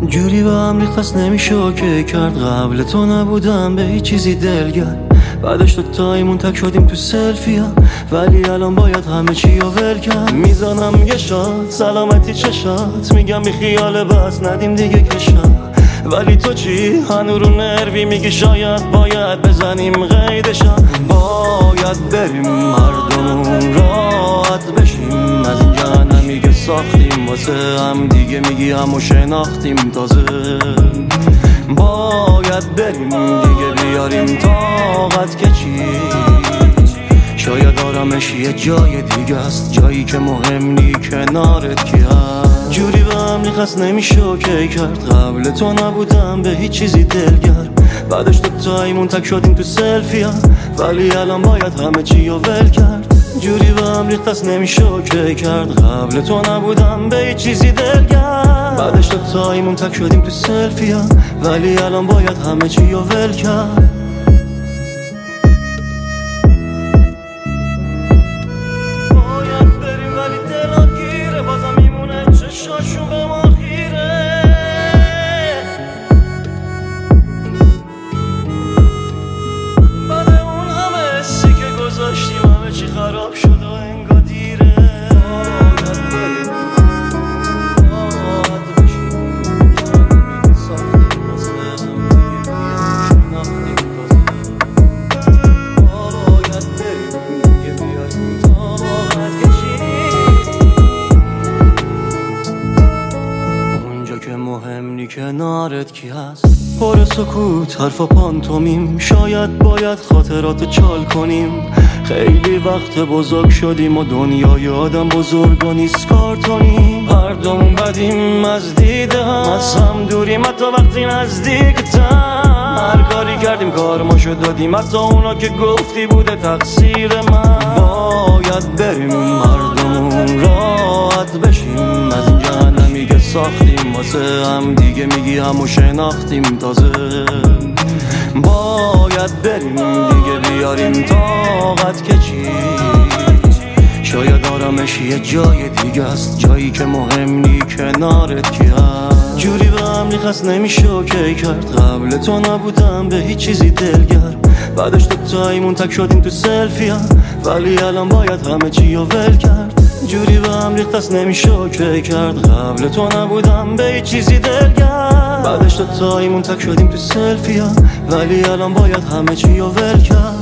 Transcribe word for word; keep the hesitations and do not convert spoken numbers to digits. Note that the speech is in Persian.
جوری به هم ریخت نمیشه اوکی کرد. قبل تو نبودم به هیچ چیزی دلگر، بعدش تو تایمون تک شدیم تو سلفی ها، ولی الان باید همه چی رو ول کرد. میزنم یه شات سلامتی چشات، میگم بی خیال بس ندیم دیگه کشات، ولی تو چی؟ هنو رو نروی میگی شاید باید بزنیم قیدشا. باید بریم مردمون راحت بشیم، از اینجا نمیگه ساختیم واسه هم دیگه، میگی همو شناختیم تازه. باید بریم دیگه بیاریم طاقت که چی؟ شاید آرامش یه جای دیگه است، جایی که مهم نی کنارت کی هست. جوری به هم نیخست نمیشه اوکی کرد. قبل تو نبودم به هیچ چیزی دلگر، بعدش تو تایمون تک شدیم تو سلفی ها، ولی الان باید همه چی رو ول کرد. جوری به هم ریخت نمیشه اوکی کرد. قبل تو نبودم به هیچ چیزی دلگر، بعدش تو تایمون تک شدیم تو سلفی ها، ولی الان باید همه چی رو ول کرد. شاشون به ما خیره، بعد اون همه حسی که گذاشتیم همه چی خراب شد و انگار دیره. باید بریم باید بشیم، جانمی ساختیم واسه هم دیگه، بیاریم شناختیم تازه. باید بریم دیگه بیاریم طاقت کشیم، که مهم نی کنارت کی هست. پر سکوت حرفا پانتومیم، شاید باید خاطراتو چال کنیم. خیلی وقت بزرگ شدیم و دنیای آدم بزرگ و نیست کارتونیم. هر دومون بدیم از دیده هم، از هم دوریم حتی وقتی نزدیکتم. هر کاری کردیم کارماشو دادیم، حتی اونا که گفتی بوده تقصیر من. باید بریم مردمون راحت بشیم، از اینجا نمیگه ساختیم واسه هم دیگه، میگی همو شناختیم تازه. باید بریم دیگه بیاریم طاقت که چی؟ شاید آرامش یه جای دیگه است، جایی که مهم نی کنارت کی هست. جوری به هم نیخست نمیشه اوکی کرد. قبل تو نبودم به هیچ چیزی دلگر، بعدش تو تایمون تک شدیم تو سلفی ها، ولی الان باید همه چی رو ول کرد. جوری به هم ریخت نمیشه اوکی کرد. قبل تو نبودم به هیچ چیزی دلگر، بعدش تو تایمون تک شدیم تو سلفی ها، ولی الان باید همه چی رو ول کرد.